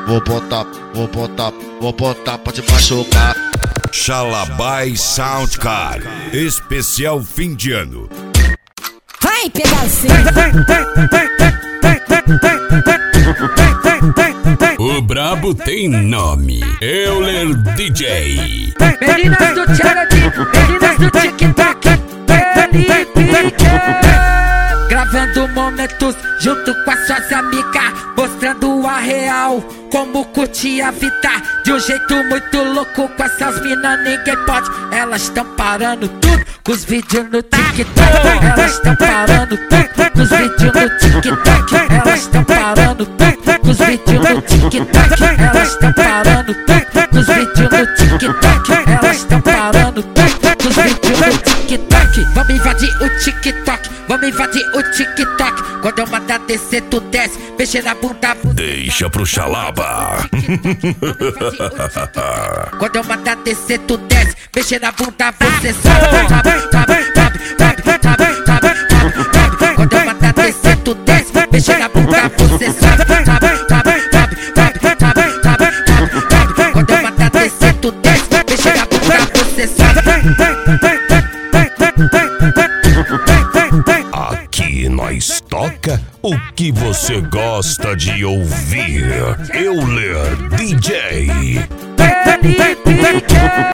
vou botar pra te machucar. Xalabai Soundcard, especial fim de ano. Vai pegar o O brabo tem nome, Euler DJ. Meninas do Charity, meninas do TikTok, Felipe gravando momentos junto com as suas amigas, mostrando a real, como curtir a vida de um jeito muito louco. Com essas minas ninguém pode, elas estão parando tudo com os vídeos no TikTok. Elas estão parando tudo com os vídeos no TikTok. Elas estão parando tudo com os vídeos no TikTok. Elas estão parando tudo com os vídeos no TikTok. Elas estão parando tudo com os vídeos no TikTok. Vamos invadir o TikTok, vamos invadir o TikTok. Quando eu mandar descer, tu desce, mexer na bunda. Deixa pro Xalaba. Quando eu mandar descer, tu desce, mexer na bunda, você sobe. Quando eu mandar descer, tu desce, mexer na bunda, você sobe. Quando eu mandar descer, tu desce, mexer na bunda, você sobe. Aqui nós toca o que você gosta de ouvir. Euler DJ. Felipe